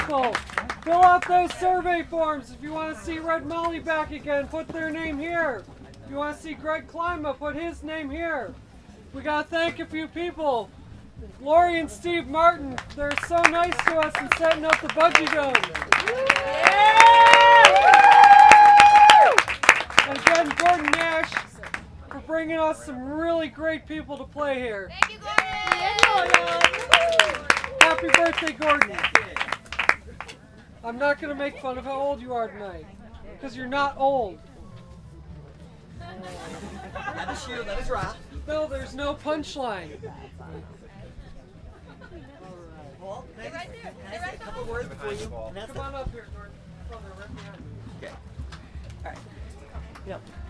people. Fill out those survey forms. If you want to see Red Molly back again, put their name here. If you want to see Greg Klima, put his name here. We got to thank a few people. Lori and Steve Martin, they're so nice to us in setting up the Bungee Dome. And again, Gordon Nash for bringing us some really great people to play here. Thank you, Gordon! Happy birthday, Gordon. I'm not going to make fun of how old you are tonight, because you're not old. That is you, that is right. No, there's no punchline. Well, They're right there. They're a right couple behind words before you. And that's Come on up here, Gordon. Oh, they're right behind you. Okay. All right. Yep.